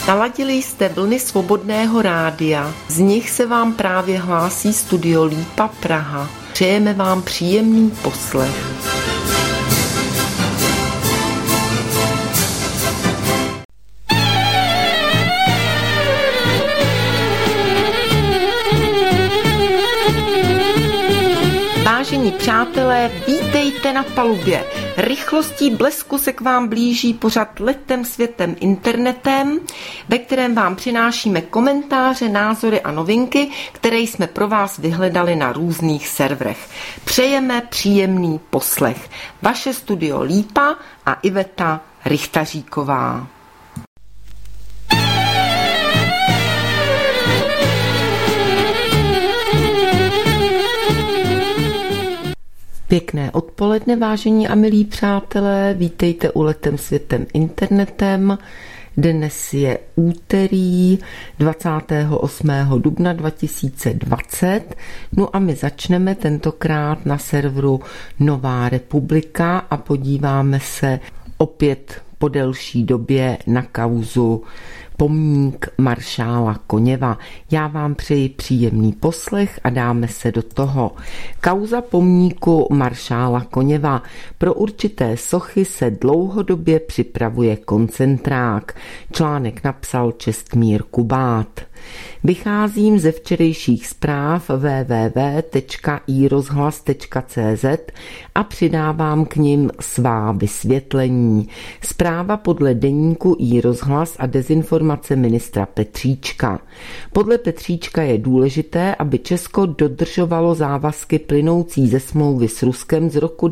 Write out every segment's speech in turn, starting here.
Naladili jste vlny Svobodného rádia, z nich se vám právě hlásí studio Lípa Praha. Přejeme vám příjemný poslech. Vážení přátelé, vítejte na palubě. Rychlostí blesku se k vám blíží pořad Letem světem internetem, ve kterém vám přinášíme komentáře, názory a novinky, které jsme pro vás vyhledali na různých serverech. Přejeme příjemný poslech. Vaše studio Lípa a Iveta Richtaříková. Pěkné odpoledne, vážení a milí přátelé, vítejte u Letem světem internetem. Dnes je úterý 28. dubna 2020, no a my začneme tentokrát na serveru Nová republika a podíváme se opět po delší době na kauzu pomník maršála Koněva. Já vám přeji příjemný poslech a dáme se do toho. Kauza pomníku maršála Koněva. Pro určité sochy se dlouhodobě připravuje koncentrák. Článek napsal Čestmír Kubát. Vycházím ze včerejších zpráv www.irozhlas.cz a přidávám k nim svá vysvětlení. Zpráva podle deníku iRozhlas a dezinformace ministra Petříčka. Podle Petříčka je důležité, aby Česko dodržovalo závazky plynoucí ze smlouvy s Ruskem z roku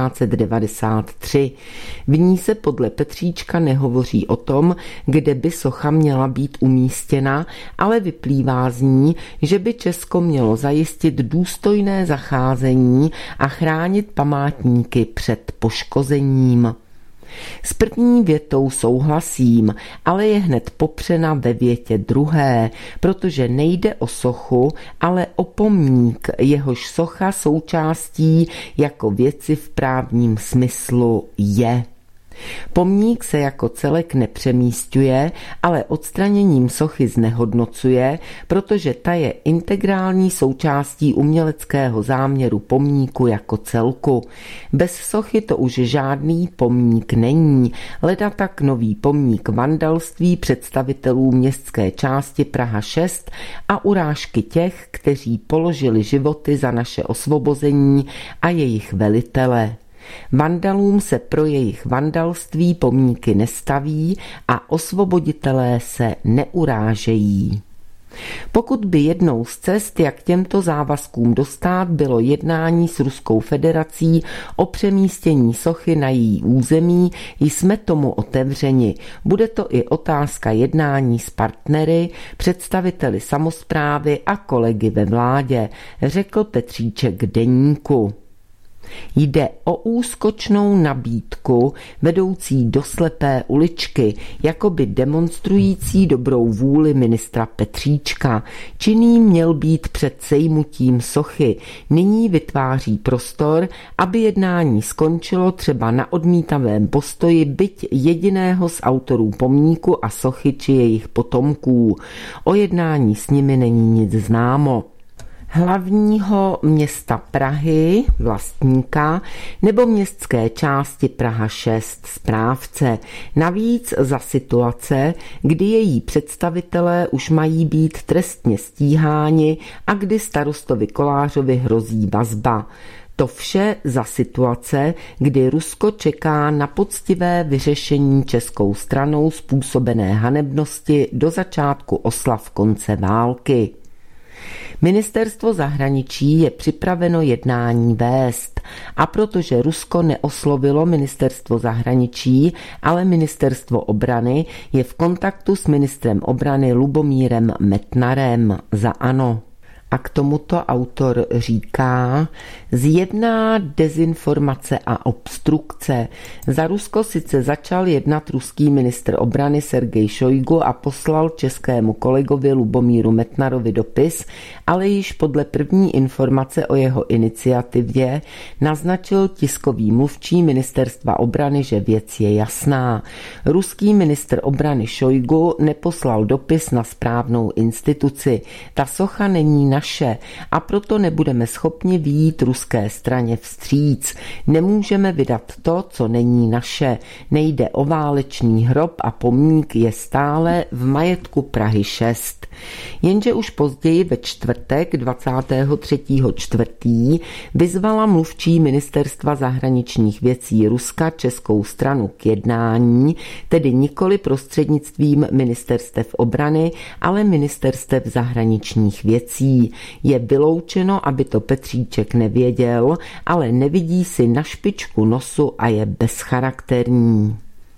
1993. V ní se podle Petříčka nehovoří o tom, kde by socha měla být umístěna, ale vyplývá z ní, že by Česko mělo zajistit důstojné zacházení a chránit památníky před poškozením. S první větou souhlasím, ale je hned popřena ve větě druhé, protože nejde o sochu, ale o pomník, jehož socha součástí jako věci v právním smyslu je. Pomník se jako celek nepřemísťuje, ale odstraněním sochy znehodnocuje, protože ta je integrální součástí uměleckého záměru pomníku jako celku. Bez sochy to už žádný pomník není, leda tak nový pomník vandalství představitelů městské části Praha 6 a urážky těch, kteří položili životy za naše osvobození a jejich velitele. Vandalům se pro jejich vandalství pomníky nestaví a osvoboditelé se neurážejí. Pokud by jednou z cest, jak těmto závazkům dostát, bylo jednání s Ruskou federací o přemístění sochy na její území, jsme tomu otevřeni. Bude to i otázka jednání s partnery, představiteli samosprávy a kolegy ve vládě, řekl Petříček deníku. Jde o úskočnou nabídku vedoucí do slepé uličky, jakoby demonstrující dobrou vůli ministra Petříčka. Činný měl být před sejmutím sochy. Nyní vytváří prostor, aby jednání skončilo třeba na odmítavém postoji byť jediného z autorů pomníku a sochy či jejich potomků. O jednání s nimi není nic známo. Hlavního města Prahy, vlastníka, nebo městské části Praha 6, správce. Navíc za situace, kdy její představitelé už mají být trestně stíháni a kdy starostovi Kolářovi hrozí vazba. To vše za situace, kdy Rusko čeká na poctivé vyřešení českou stranou způsobené hanebnosti do začátku oslav konce války. Ministerstvo zahraničí je připraveno jednání vést a protože Rusko neoslovilo ministerstvo zahraničí, ale ministerstvo obrany je v kontaktu s ministrem obrany Lubomírem Metnarem za ANO. A k tomuto autor říká: zjevná dezinformace a obstrukce. Za Rusko sice začal jednat ruský ministr obrany Sergej Šojgu a poslal českému kolegovi Lubomíru Metnarovi dopis, ale již podle první informace o jeho iniciativě naznačil tiskový mluvčí ministerstva obrany, že věc je jasná. Ruský ministr obrany Šojgu neposlal dopis na správnou instituci. Ta socha není naše a proto nebudeme schopni vyjít ruské straně vstříc. Nemůžeme vydat to, co není naše. Nejde o válečný hrob a pomník je stále v majetku Prahy 6. Jenže už později ve čtvrtek 23.4. vyzvala mluvčí ministerstva zahraničních věcí Ruska českou stranu k jednání, tedy nikoli prostřednictvím ministerstev obrany, ale ministerstev zahraničních věcí. Je vyloučeno, aby to Petříček nevěděl, ale nevidí si na špičku nosu a je bezcharakterní.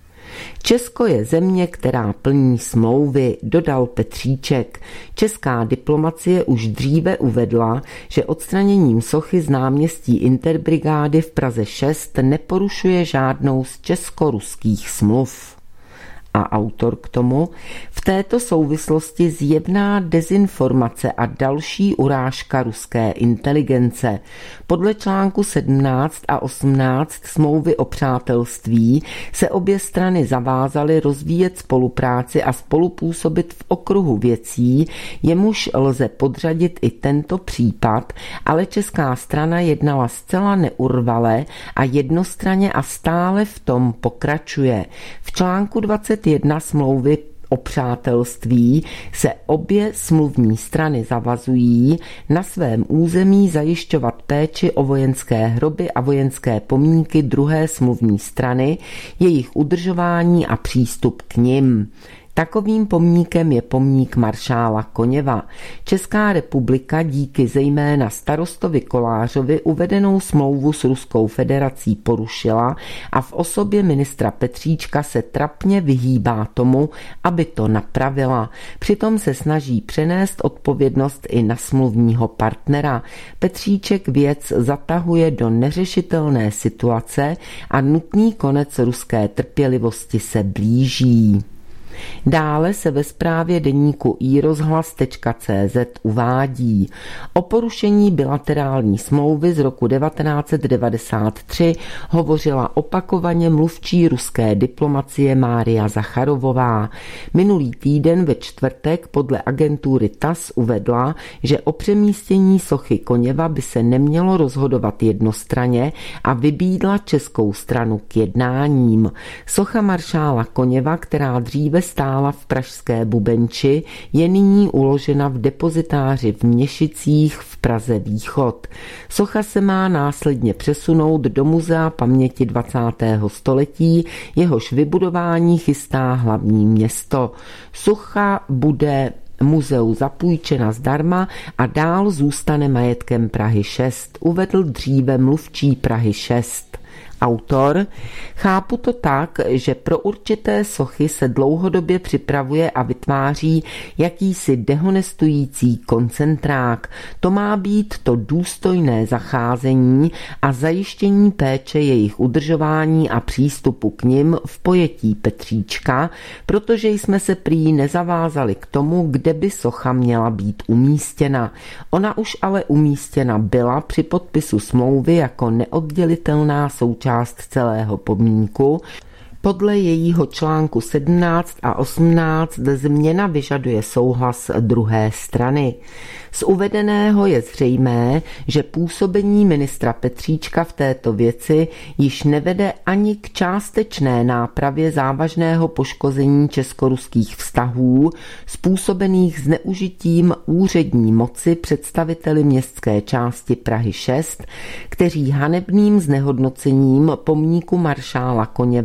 Česko je země, která plní smlouvy, dodal Petříček. Česká diplomacie už dříve uvedla, že odstraněním sochy z náměstí Interbrigády v Praze 6 neporušuje žádnou z česko-ruských smluv. A autor k tomu: v této souvislosti zjevná dezinformace a další urážka ruské inteligence. Podle článku 17 a 18 smlouvy o přátelství se obě strany zavázaly rozvíjet spolupráci a spolupůsobit v okruhu věcí, jemuž lze podřadit i tento případ, ale česká strana jednala zcela neurvale a jednostranně a stále v tom pokračuje. V článku 21 smlouvy o přátelství se obě smluvní strany zavazují na svém území zajišťovat péči o vojenské hroby a vojenské pomníky druhé smluvní strany, jejich udržování a přístup k nim. Takovým pomníkem je pomník maršála Koněva. Česká republika díky zejména starostovi Kolářovi uvedenou smlouvu s Ruskou federací porušila a v osobě ministra Petříčka se trapně vyhýbá tomu, aby to napravila. Přitom se snaží přenést odpovědnost i na smluvního partnera. Petříček věc zatahuje do neřešitelné situace a nutný konec ruské trpělivosti se blíží. Dále se ve zprávě deníku iRozhlas.cz uvádí: o porušení bilaterální smlouvy z roku 1993 hovořila opakovaně mluvčí ruské diplomacie Mária Zacharovová. Minulý týden ve čtvrtek podle agentury TASS uvedla, že o přemístění sochy Koněva by se nemělo rozhodovat jednostranně a vybídla českou stranu k jednáním. Socha maršála Koněva, která dříve stála v pražské Bubenči, je nyní uložena v depozitáři v Měšicích v Praze Východ. Socha se má následně přesunout do Muzea paměti 20. století, jehož vybudování chystá hlavní město. Socha bude muzeu zapůjčena zdarma a dál zůstane majetkem Prahy 6, uvedl dříve mluvčí Prahy 6. Autor: chápu to tak, že pro určité sochy se dlouhodobě připravuje a vytváří jakýsi dehonestující koncentrák. To má být to důstojné zacházení a zajištění péče jejich udržování a přístupu k nim v pojetí Petříčka, protože jsme se prý nezavázali k tomu, kde by socha měla být umístěna. Ona už ale umístěna byla při podpisu smlouvy jako neoddělitelná součást celého pomníku. Podle jejího článku 17 a 18 změna vyžaduje souhlas druhé strany. Z uvedeného je zřejmé, že působení ministra Petříčka v této věci již nevede ani k částečné nápravě závažného poškození česko-ruských vztahů způsobených zneužitím úřední moci představiteli městské části Prahy 6, kteří hanebným znehodnocením pomníku maršála Koněva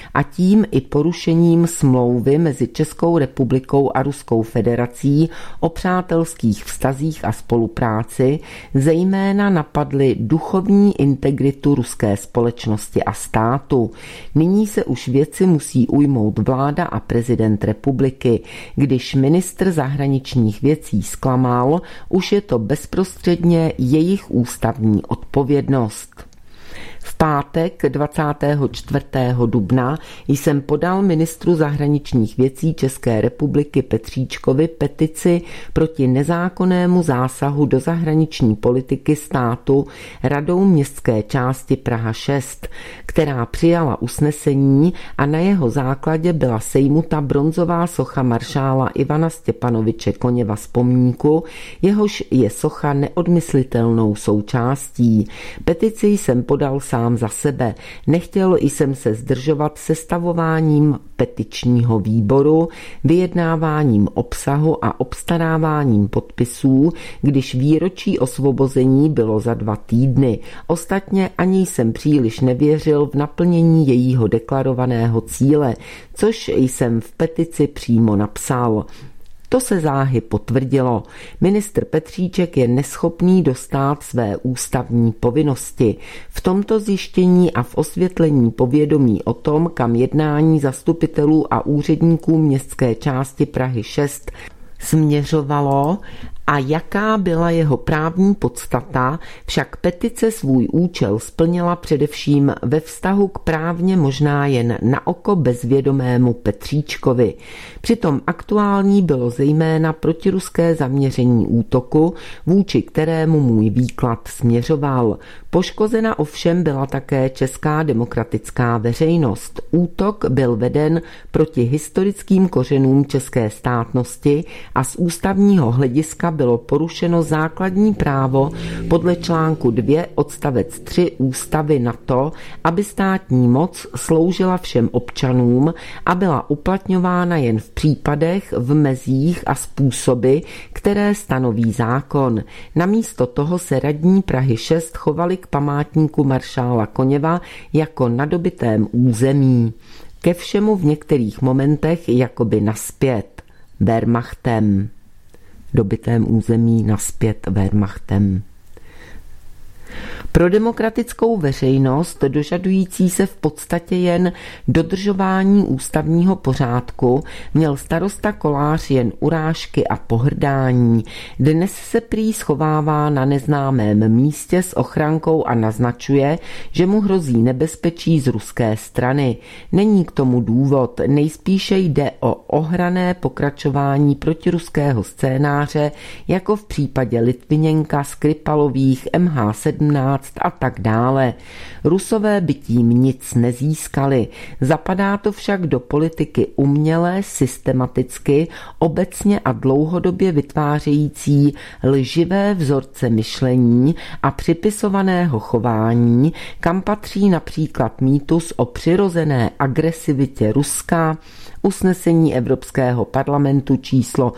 a tím i porušením smlouvy mezi Českou republikou a Ruskou federací o přátelských vztazích a spolupráci, zejména napadly duchovní integritu ruské společnosti a státu. Nyní se už věci musí ujmout vláda a prezident republiky. Když ministr zahraničních věcí zklamal, už je to bezprostředně jejich ústavní odpovědnost. V pátek 24. dubna jsem podal ministru zahraničních věcí České republiky Petříčkovi petici proti nezákonnému zásahu do zahraniční politiky státu Radou městské části Praha 6, která přijala usnesení a na jeho základě byla sejmuta bronzová socha maršála Ivana Stěpanoviče Koněva z pomníku, jehož je socha neodmyslitelnou součástí. Petici jsem podal sám za sebe. Nechtěl jsem se zdržovat sestavováním petičního výboru, vyjednáváním obsahu a obstaráváním podpisů, když výročí osvobození bylo za 2 týdny. Ostatně ani jsem příliš nevěřil v naplnění jejího deklarovaného cíle, což jsem v petici přímo napsal. To se záhy potvrdilo. Ministr Petříček je neschopný dostát své ústavní povinnosti. V tomto zjištění a v osvětlení povědomí o tom, kam jednání zastupitelů a úředníků městské části Prahy 6 směřovalo a jaká byla jeho právní podstata, však petice svůj účel splnila především ve vztahu k právně možná jen na oko bezvědomému Petříčkovi. Přitom aktuální bylo zejména protiruské zaměření útoku, vůči kterému můj výklad směřoval. Poškozena ovšem byla také česká demokratická veřejnost. Útok byl veden proti historickým kořenům české státnosti a z ústavního hlediska bylo porušeno základní právo podle článku 2 odstavec 3 ústavy na to, aby státní moc sloužila všem občanům a byla uplatňována jen v případech, v mezích a způsoby, které stanoví zákon. Namísto toho se radní Prahy 6 chovali k památníku maršála Koněva jako na dobytém území. Ke všemu v některých momentech jakoby naspět Wehrmachtem. Dobytém území naspět Wehrmachtem. Pro demokratickou veřejnost, dožadující se v podstatě jen dodržování ústavního pořádku, měl starosta Kolář jen urážky a pohrdání. Dnes se prý schovává na neznámém místě s ochrankou a naznačuje, že mu hrozí nebezpečí z ruské strany. Není k tomu důvod, nejspíše jde o ohrané pokračování protiruského scénáře, jako v případě Litviněnka, Skripalových, MH17 a tak dále. Rusové by tím nic nezískali. Zapadá to však do politiky umělé, systematicky, obecně a dlouhodobě vytvářející lživé vzorce myšlení a připisovaného chování, kam patří například mýtus o přirozené agresivitě Ruska, usnesení Evropského parlamentu číslo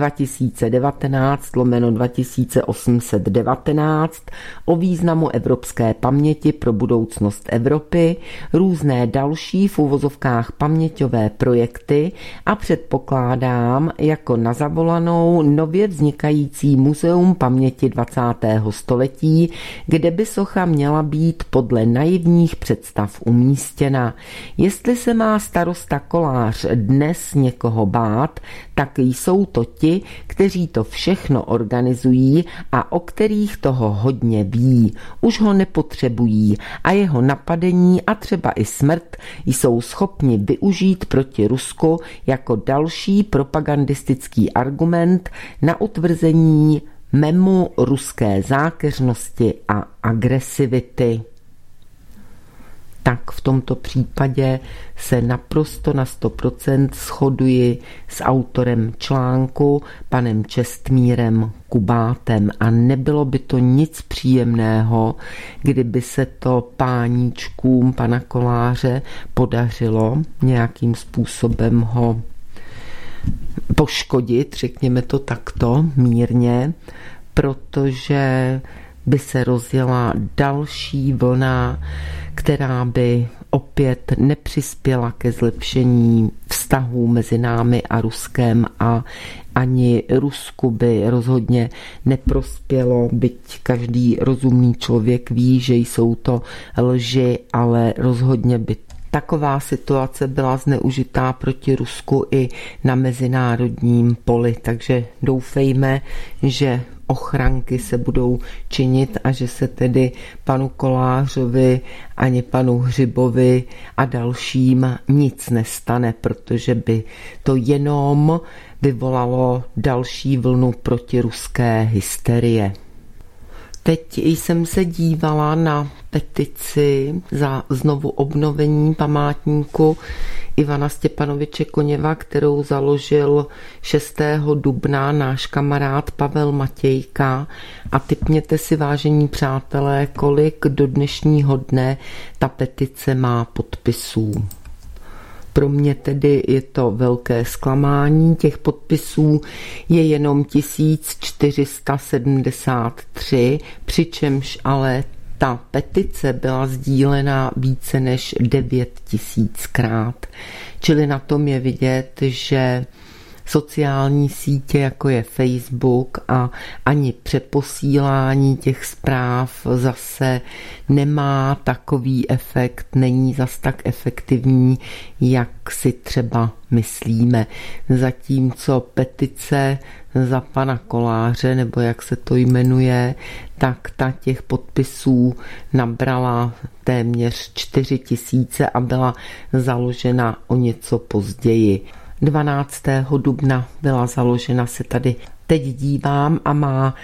2019/2819 o významu evropské paměti pro budoucnost Evropy, různé další v uvozovkách paměťové projekty a předpokládám jako na zavolanou nově vznikající muzeum paměti 20. století, kde by socha měla být podle naivních představ umístěna. Jestli se má starosta Kolář dnes někoho bát, tak jsou to ti, kteří to všechno organizují a o kterých toho hodně ví. Už ho nepotřebují a jeho napadení a třeba i smrt jsou schopni využít proti Rusku jako další propagandistický argument na utvrzení memu ruské zákeřnosti a agresivity. Tak v tomto případě se naprosto na 100% shoduji s autorem článku, panem Čestmírem Kubátem, a nebylo by to nic příjemného, kdyby se to páníčkům pana Koláře podařilo nějakým způsobem ho poškodit, řekněme to takto mírně, protože by se rozjela další vlna, která by opět nepřispěla ke zlepšení vztahů mezi námi a Ruskem a ani Rusku by rozhodně neprospělo, byť každý rozumný člověk ví, že jsou to lži, ale rozhodně by taková situace byla zneužitá proti Rusku i na mezinárodním poli, takže doufejme, že ochranky se budou činit a že se tedy panu Kolářovi ani panu Hřibovi a dalším nic nestane, protože by to jenom vyvolalo další vlnu protiruské hysterie. Teď jsem se dívala na petici za znovu obnovení památníku Ivana Stěpanoviče Koněva, kterou založil 6. dubna náš kamarád Pavel Matějka. A tipněte si, vážení přátelé, kolik do dnešního dne ta petice má podpisů. Pro mě tedy je to velké zklamání, těch podpisů je jenom 1473, přičemž ale ta petice byla sdílena více než 9000krát. Čili na tom je vidět, že sociální sítě, jako je Facebook, a ani přeposílání těch zpráv zase nemá takový efekt, není zas tak efektivní, jak si třeba myslíme. Zatímco petice za pana Koláře, nebo jak se to jmenuje, tak ta těch podpisů nabrala téměř 4000 a byla založena o něco později. 12. dubna byla založena, se tady teď dívám, a má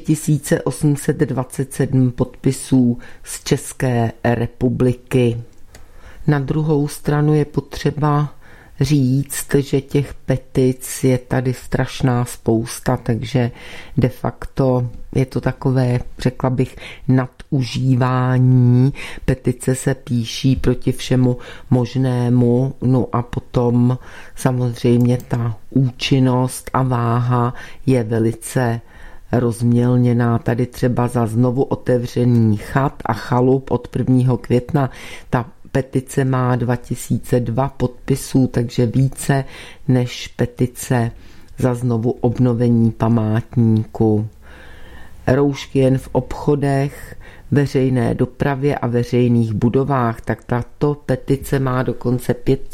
3827 podpisů z České republiky. Na druhou stranu je potřeba říct, že těch petic je tady strašná spousta, takže de facto je to takové, řekla bych, nadužívání. Petice se píší proti všemu možnému, no a potom samozřejmě ta účinnost a váha je velice rozmělněná. Tady třeba za znovu otevření chat a chalup od 1. května ta petice má 2002 podpisů, takže více než petice za znovu obnovení památníku. Roušky jen v obchodech, veřejné dopravě a veřejných budovách, tak tato petice má dokonce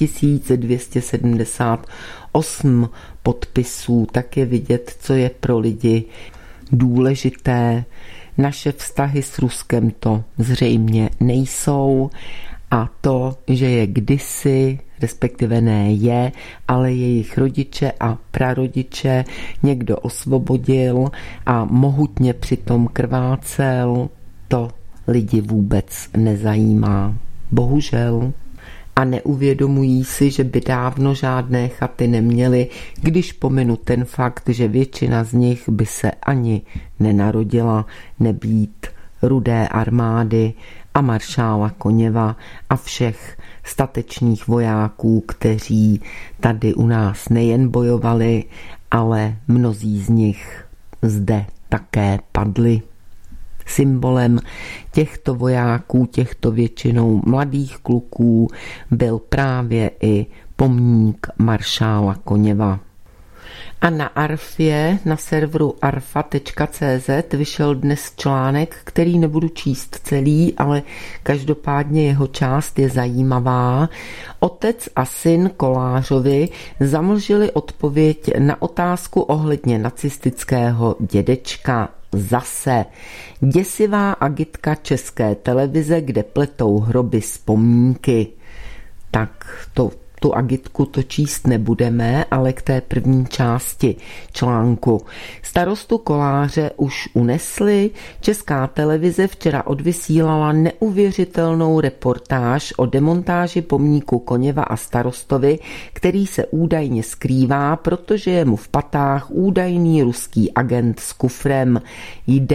5278 podpisů. Tak je vidět, co je pro lidi důležité. Naše vztahy s Ruskem to zřejmě nejsou, a to, že je kdysi, respektive ne je, ale jejich rodiče a prarodiče někdo osvobodil a mohutně přitom krvácel, to lidi vůbec nezajímá. Bohužel. A neuvědomují si, že by dávno žádné chaty neměli, když pominu ten fakt, že většina z nich by se ani nenarodila nebýt Rudé armády a maršála Koněva a všech statečných vojáků, kteří tady u nás nejen bojovali, ale mnozí z nich zde také padli. Symbolem těchto vojáků, těchto většinou mladých kluků, byl právě i pomník maršála Koněva. A na Arfě, na serveru arfa.cz vyšel dnes článek, který nebudu číst celý, ale každopádně jeho část je zajímavá. Otec a syn Kolářovi zamlžili odpověď na otázku ohledně nacistického dědečka. Zase děsivá agitka České televize, kde pletou hroby z pomníky. Tak tu agitku to číst nebudeme, ale k té první části článku. Starostu Koláře už unesli. Česká televize včera odvysílala neuvěřitelnou reportáž o demontáži pomníku Koněva a starostovi, který se údajně skrývá, protože je mu v patách údajný ruský agent s kufrem. Jde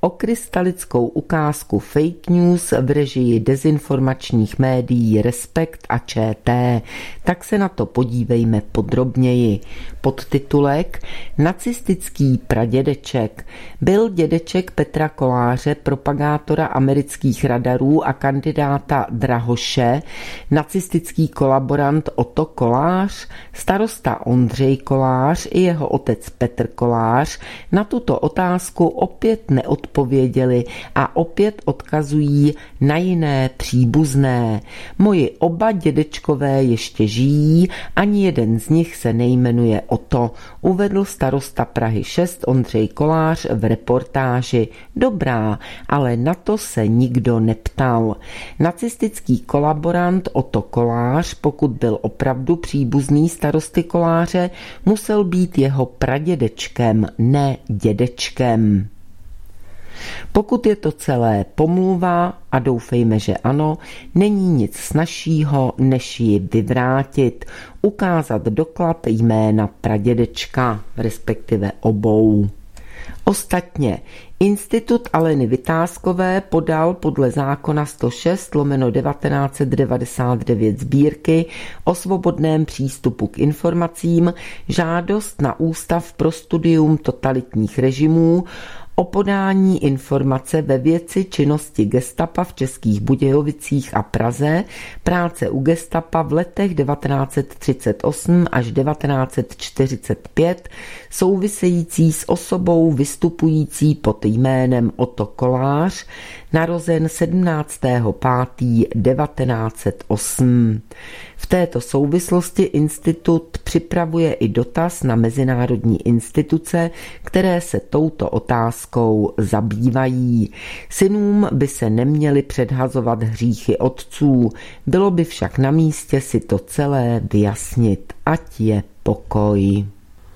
o krystalickou ukázku fake news v režii dezinformačních médií Respekt a ČT. Tak se na to podívejme podrobněji. Podtitulek Nacistický pradědeček. Byl dědeček Petra Koláře, propagátora amerických radarů a kandidáta Drahoše, nacistický kolaborant Otto Kolář, starosta Ondřej Kolář i jeho otec Petr Kolář na tuto otázku opět neodpověděli a opět odkazují na jiné příbuzné. Moji oba dědečkové ještě žijí, ani jeden z nich se nejmenuje Otto, uvedl starosta Prahy 6 Ondřej Kolář v reportáži. Dobrá, ale na to se nikdo neptal. Nacistický kolaborant Otto Kolář, pokud byl opravdu příbuzný starosty Koláře, musel být jeho pradědečkem, ne dědečkem. Pokud je to celé pomluva, a doufejme, že ano, není nic snazšího, než ji vyvrátit, ukázat doklad jména pradědečka, respektive obou. Ostatně Institut Aleny Vitázkové podal podle zákona 106/1999 Sbírky o svobodném přístupu k informacím žádost na Ústav pro studium totalitních režimů o podání informace ve věci činnosti gestapa v Českých Budějovicích a Praze, práce u gestapa v letech 1938 až 1945, související s osobou vystupující pod jménem Otto Kolář, narozen 17.5.1908. V této souvislosti institut připravuje i dotaz na mezinárodní instituce, které se touto otázkou zabývají. Synům by se neměly předhazovat hříchy otců, bylo by však na místě si to celé vyjasnit, ať je pokoj.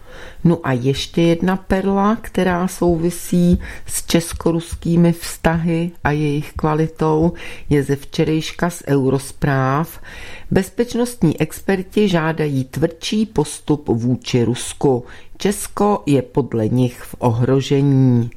No a ještě jedna perla, která souvisí s česko-ruskými vztahy a jejich kvalitou, je ze včerejška z Eurospráv. Bezpečnostní experti žádají tvrdší postup vůči Rusku. Česko je podle nich v ohrožení.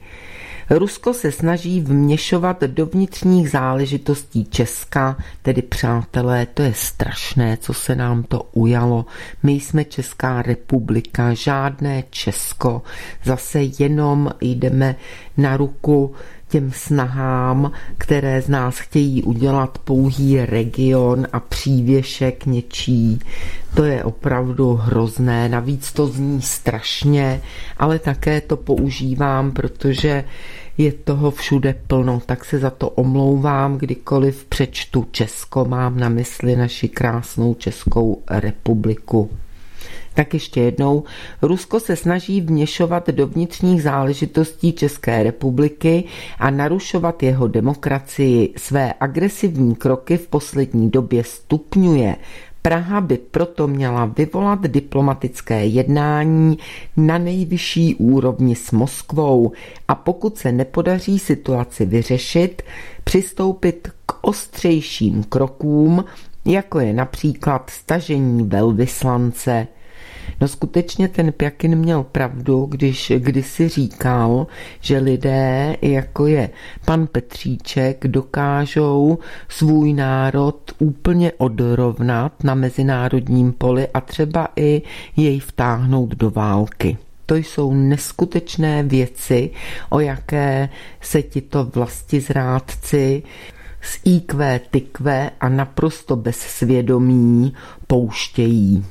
Rusko se snaží vměšovat do vnitřních záležitostí Česka, tedy přátelé, to je strašné, co se nám to ujalo. My jsme Česká republika, žádné Česko, zase jenom jdeme na ruku těm snahám, které z nás chtějí udělat pouhý region a přívěšek něčí. To je opravdu hrozné, navíc to zní strašně, ale také to používám, protože je toho všude plno, tak se za to omlouvám, kdykoliv přečtu Česko, mám na mysli naši krásnou Českou republiku. Tak ještě jednou, Rusko se snaží vměšovat do vnitřních záležitostí České republiky a narušovat jeho demokracii. Své agresivní kroky v poslední době stupňuje. Praha by proto měla vyvolat diplomatické jednání na nejvyšší úrovni s Moskvou a pokud se nepodaří situaci vyřešit, přistoupit k ostřejším krokům, jako je například stažení velvyslance. No skutečně ten Pjakin měl pravdu, když kdysi říkal, že lidé, jako je pan Petříček, dokážou svůj národ úplně odrovnat na mezinárodním poli a třeba i jej vtáhnout do války. To jsou neskutečné věci, o jaké se tito vlastizrádci z IQ tykve a naprosto bez svědomí pouštějí.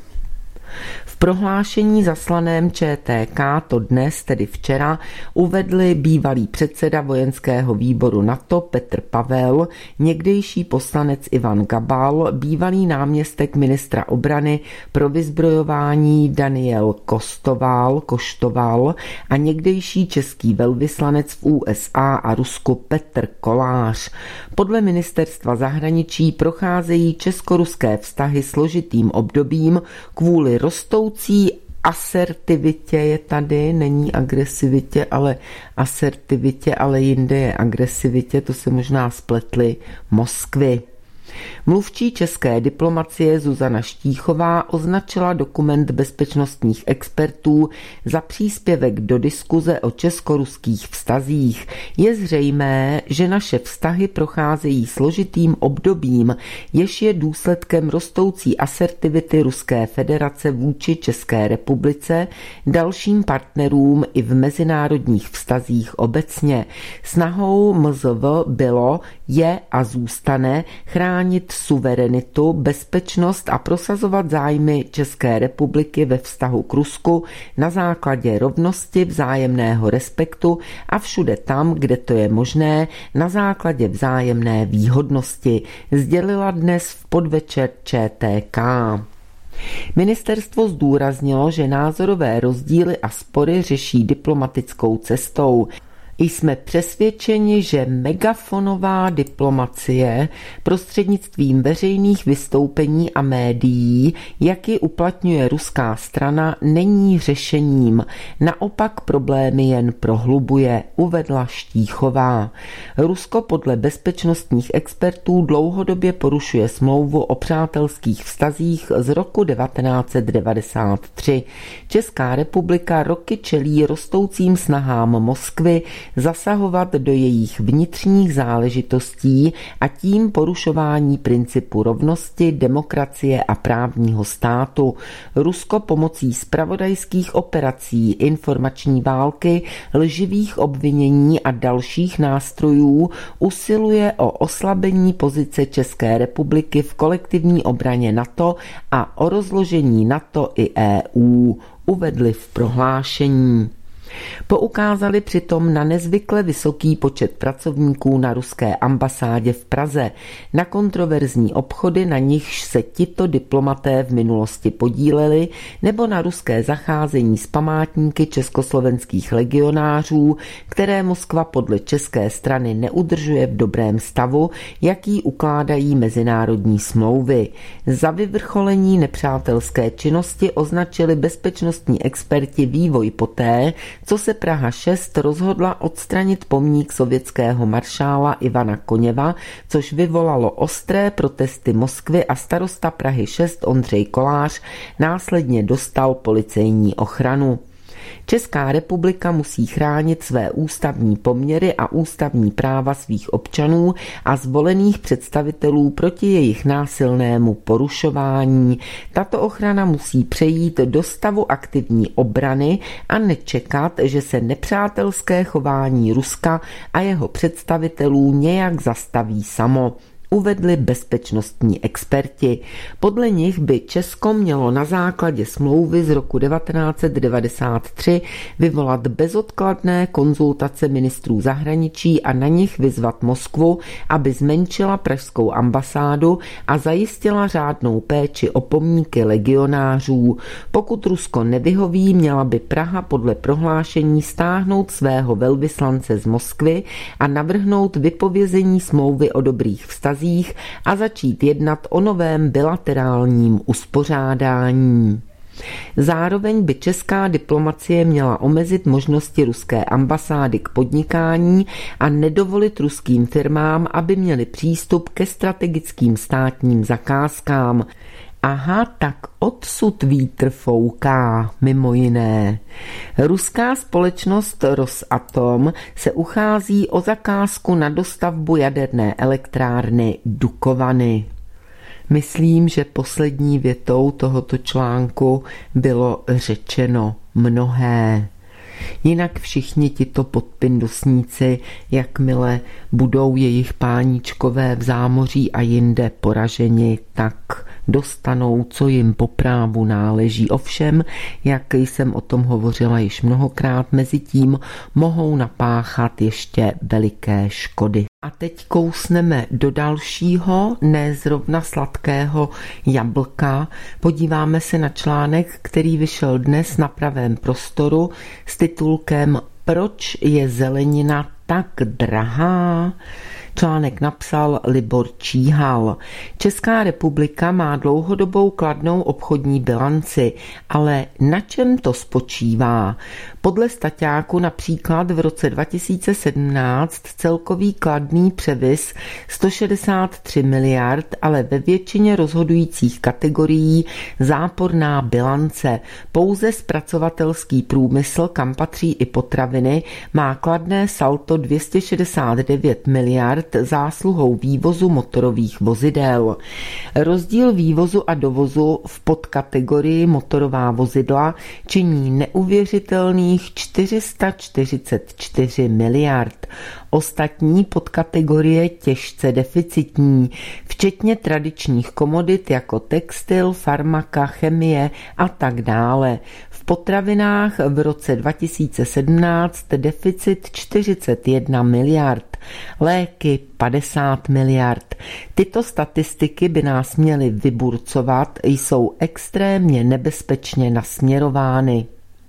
V prohlášení zaslaném ČTK to dnes, tedy včera, uvedli bývalý předseda vojenského výboru NATO Petr Pavel, někdejší poslanec Ivan Gabal, bývalý náměstek ministra obrany pro vyzbrojování Daniel Koštoval a někdejší český velvyslanec v USA a Rusku Petr Kolář. Podle ministerstva zahraničí procházejí česko-ruské vztahy složitým obdobím kvůli rostoucí asertivitě je tady, není agresivitě, ale asertivitě, ale jinde je agresivitě, to se možná spletly Moskvy. Mluvčí české diplomacie Zuzana Štíchová označila dokument bezpečnostních expertů za příspěvek do diskuze o česko-ruských vztazích. Je zřejmé, že naše vztahy procházejí složitým obdobím, jež je důsledkem rostoucí asertivity Ruské federace vůči České republice, dalším partnerům i v mezinárodních vztazích obecně. Snahou MZV bylo, je a zůstane chránit suverenitu, bezpečnost a prosazovat zájmy České republiky ve vztahu k Rusku na základě rovnosti, vzájemného respektu a všude tam, kde to je možné, na základě vzájemné výhodnosti, sdělila dnes v podvečer ČTK. Ministerstvo zdůraznilo, že názorové rozdíly a spory řeší diplomatickou cestou. Jsme přesvědčeni, že megafonová diplomacie prostřednictvím veřejných vystoupení a médií, jak ji uplatňuje ruská strana, není řešením. Naopak problémy jen prohlubuje, uvedla Štíchová. Rusko podle bezpečnostních expertů dlouhodobě porušuje smlouvu o přátelských vztazích z roku 1993. Česká republika roky čelí rostoucím snahám Moskvy zasahovat do jejich vnitřních záležitostí a tím porušování principu rovnosti, demokracie a právního státu. Rusko pomocí zpravodajských operací, informační války, lživých obvinění a dalších nástrojů usiluje o oslabení pozice České republiky v kolektivní obraně NATO a o rozložení NATO i EU, uvedli v prohlášení. Poukázali přitom na nezvykle vysoký počet pracovníků na ruské ambasádě v Praze, na kontroverzní obchody, na nichž se tito diplomaté v minulosti podíleli, nebo na ruské zacházení s památníky československých legionářů, které Moskva podle české strany neudržuje v dobrém stavu, jaký ukládají mezinárodní smlouvy. Za vyvrcholení nepřátelské činnosti označili bezpečnostní experti vývoj poté, co se Praha 6 rozhodla odstranit pomník sovětského maršála Ivana Koněva, což vyvolalo ostré protesty Moskvy a starosta Prahy 6 Ondřej Kolář následně dostal policejní ochranu. Česká republika musí chránit své ústavní poměry a ústavní práva svých občanů a zvolených představitelů proti jejich násilnému porušování. Tato ochrana musí přejít do stavu aktivní obrany a nečekat, že se nepřátelské chování Ruska a jeho představitelů nějak zastaví samo, uvedli bezpečnostní experti. Podle nich by Česko mělo na základě smlouvy z roku 1993 vyvolat bezodkladné konzultace ministrů zahraničí a na nich vyzvat Moskvu, aby zmenšila pražskou ambasádu a zajistila řádnou péči o pomníky legionářů. Pokud Rusko nevyhoví, měla by Praha podle prohlášení stáhnout svého velvyslance z Moskvy a navrhnout vypovězení smlouvy o dobrých vztazích a začít jednat o novém bilaterálním uspořádání. Zároveň by česká diplomacie měla omezit možnosti ruské ambasády k podnikání a nedovolit ruským firmám, aby měli přístup ke strategickým státním zakázkám. Aha, tak odsud vítr fouká, mimo jiné. Ruská společnost Rosatom se uchází o zakázku na dostavbu jaderné elektrárny Dukovany. Myslím, že poslední větou tohoto článku bylo řečeno mnohé. Jinak všichni tito podpindusníci, jakmile budou jejich páníčkové v zámoří a jinde poraženi, tak dostanou, co jim po právu náleží. Ovšem, jak jsem o tom hovořila již mnohokrát, mezi tím mohou napáchat ještě veliké škody. A teď kousneme do dalšího, ne zrovna sladkého jablka. Podíváme se na článek, který vyšel dnes na Pravém prostoru s titulkem Proč je zelenina tak drahá? Článek napsal Libor Číhal. Česká republika má dlouhodobou kladnou obchodní bilanci, ale na čem to spočívá? Podle staťáku například v roce 2017 celkový kladný převis 163 miliard, ale ve většině rozhodujících kategorií záporná bilance. Pouze zpracovatelský průmysl, kam patří i potraviny, má kladné saldo 269 miliard zásluhou vývozu motorových vozidel. Rozdíl vývozu a dovozu v podkategorii motorová vozidla činí neuvěřitelných 444 miliard. Ostatní podkategorie těžce deficitní, včetně tradičních komodit jako textil, farmaka, chemie a tak dále. V potravinách v roce 2017 deficit 41 miliard, léky 50 miliard. Tyto statistiky by nás měly vyburcovat, jsou extrémně nebezpečně nasměrovány.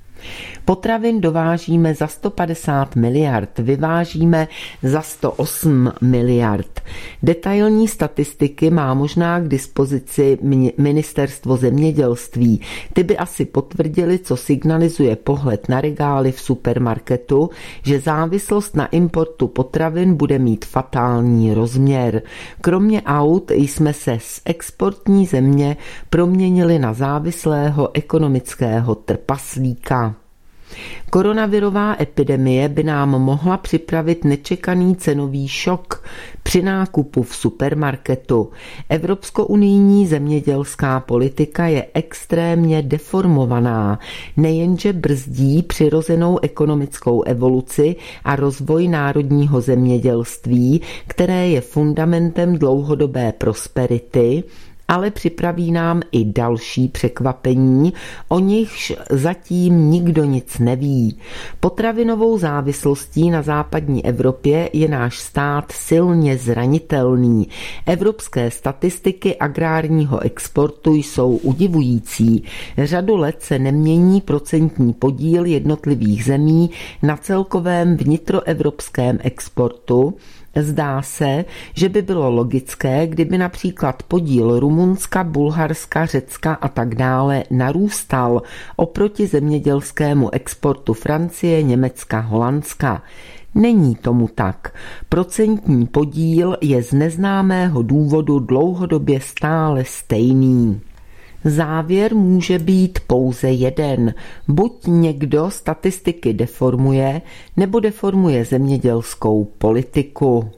Potravin dovážíme za 150 miliard, vyvážíme za 108 miliard. Detailní statistiky má možná k dispozici Ministerstvo zemědělství. Ty by asi potvrdili, co signalizuje pohled na regály v supermarketu, že závislost na importu potravin bude mít fatální rozměr. Kromě aut jsme se z exportní země proměnili na závislého ekonomického trpaslíka. Koronavirová epidemie by nám mohla připravit nečekaný cenový šok při nákupu v supermarketu. Evropsko-unijní zemědělská politika je extrémně deformovaná. Nejenže brzdí přirozenou ekonomickou evoluci a rozvoj národního zemědělství, které je fundamentem dlouhodobé prosperity, ale připraví nám i další překvapení, o nichž zatím nikdo nic neví. Potravinovou závislostí na západní Evropě je náš stát silně zranitelný. Evropské statistiky agrárního exportu jsou udivující. Řadu let se nemění procentní podíl jednotlivých zemí na celkovém vnitroevropském exportu. Zdá se, že by bylo logické, kdyby například podíl Rumunska, Bulharska, Řecka a tak dále narůstal oproti zemědělskému exportu Francie, Německa, Holandska. Není tomu tak. Procentní podíl je z neznámého důvodu dlouhodobě stále stejný. Závěr může být pouze jeden. Buď někdo statistiky deformuje, nebo deformuje zemědělskou politiku.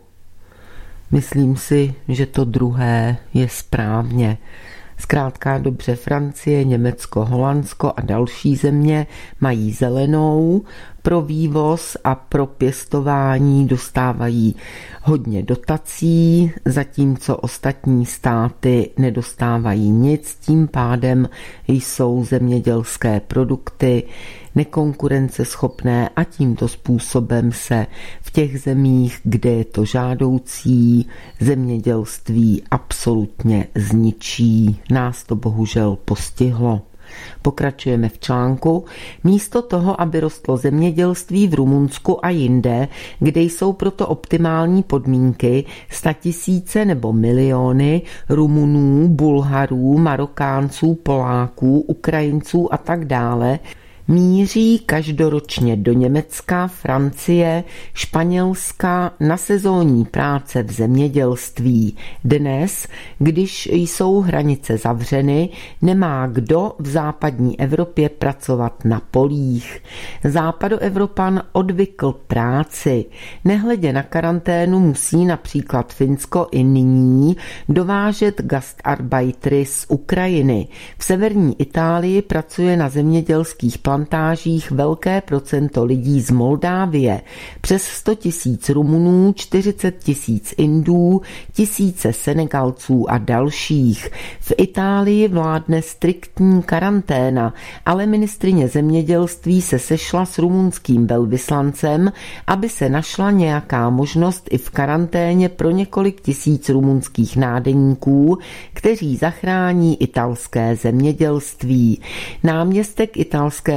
Myslím si, že to druhé je správně. Zkrátka dobře, Francie, Německo, Holandsko a další země mají zelenou, pro vývoz a pro pěstování dostávají hodně dotací, zatímco ostatní státy nedostávají nic, tím pádem jsou zemědělské produkty nekonkurenceschopné a tímto způsobem se v těch zemích, kde je to žádoucí, zemědělství absolutně zničí. Nás to bohužel postihlo. Pokračujeme v článku. Místo toho, aby rostlo zemědělství v Rumunsku a jinde, kde jsou proto optimální podmínky, statisíce nebo miliony Rumunů, Bulharů, Marokánců, Poláků, Ukrajinců a tak dále, míří každoročně do Německa, Francie, Španělska na sezónní práce v zemědělství. Dnes, když jsou hranice zavřeny, nemá kdo v západní Evropě pracovat na polích. Západoevropan odvykl práci. Nehledě na karanténu musí například Finsko i nyní dovážet gastarbeitery z Ukrajiny. V severní Itálii pracuje na zemědělských plantážích velké procento lidí z Moldávie, přes 100 000 Rumunů, 40 000 Indů, tisíce Senegalců a dalších. V Itálii vládne striktní karanténa, ale ministryně zemědělství se sešla s rumunským velvyslancem, aby se našla nějaká možnost i v karanténě pro několik tisíc rumunských nádeníků, kteří zachrání italské zemědělství. Náměstek italské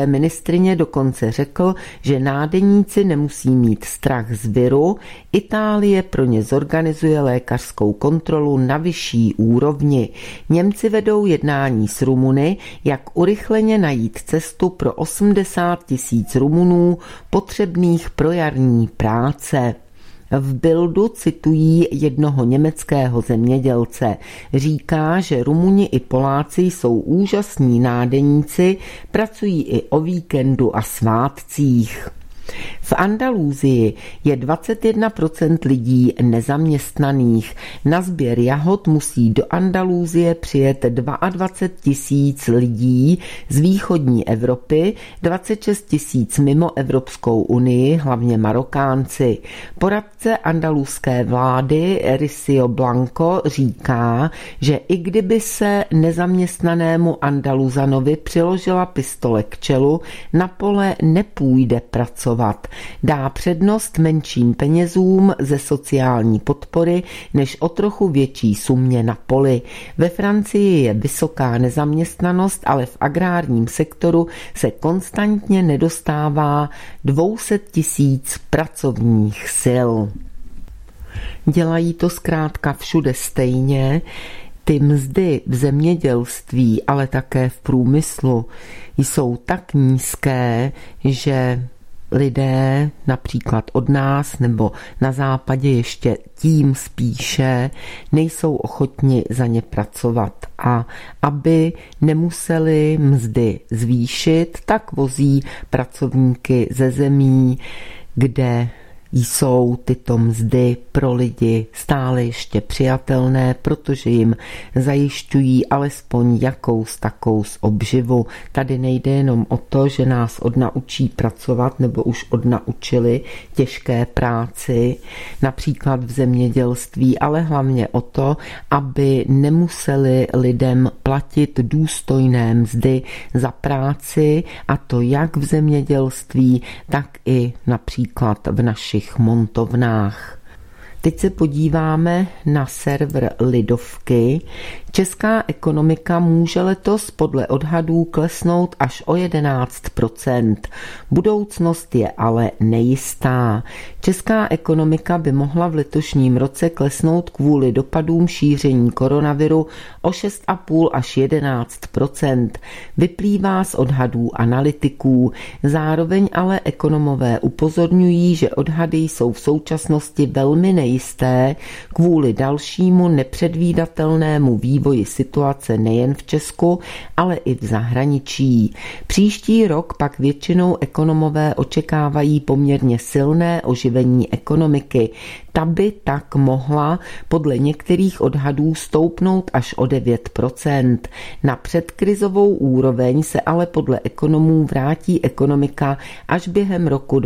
zdravotnické ministryně dokonce řekl, že nádeníci nemusí mít strach z viru. Itálie pro ně zorganizuje lékařskou kontrolu na vyšší úrovni. Němci vedou jednání s Rumuny, jak urychleně najít cestu pro 80 000 Rumunů potřebných pro jarní práce. V Bildu citují jednoho německého zemědělce. Říká, že Rumuni i Poláci jsou úžasní nádeníci, pracují i o víkendu a svátcích. V Andalúsii je 21% lidí nezaměstnaných. Na sběr jahod musí do Andalúsie přijet 22 000 lidí z východní Evropy, 26 000 mimo Evropskou unii, hlavně Marokánci. Poradce andaluské vlády Ricio Blanco říká, že i kdyby se nezaměstnanému Andaluzanovi přiložila pistole k čelu, na pole nepůjde pracovat. Dá přednost menším penězům ze sociální podpory než o trochu větší sumě na poli. Ve Francii je vysoká nezaměstnanost, ale v agrárním sektoru se konstantně nedostává 200 000 pracovních sil. Dělají to zkrátka všude stejně. Ty mzdy v zemědělství, ale také v průmyslu jsou tak nízké, že lidé například od nás nebo na západě ještě tím spíše nejsou ochotni za ně pracovat. A aby nemuseli mzdy zvýšit, tak vozí pracovníky ze zemí, kde jsou tyto mzdy pro lidi stále ještě přijatelné, protože jim zajišťují alespoň jakous takous obživu. Tady nejde jenom o to, že nás odnaučí pracovat nebo už odnaučili těžké práci, například v zemědělství, ale hlavně o to, aby nemuseli lidem platit důstojné mzdy za práci, a to jak v zemědělství, tak i například v našich montovnách. Teď se podíváme na server Lidovky. Česká ekonomika může letos podle odhadů klesnout až o 11%. Budoucnost je ale nejistá. Česká ekonomika by mohla v letošním roce klesnout kvůli dopadům šíření koronaviru o 6,5 až 11%. Vyplývá z odhadů analytiků. Zároveň ale ekonomové upozorňují, že odhady jsou v současnosti velmi nejisté kvůli dalšímu nepředvídatelnému vývoji situace nejen v Česku, ale i v zahraničí. Příští rok pak většinou ekonomové očekávají poměrně silné oživení ekonomiky. Ta by tak mohla podle některých odhadů stoupnout až o 9%. Na předkrizovou úroveň se ale podle ekonomů vrátí ekonomika až během roku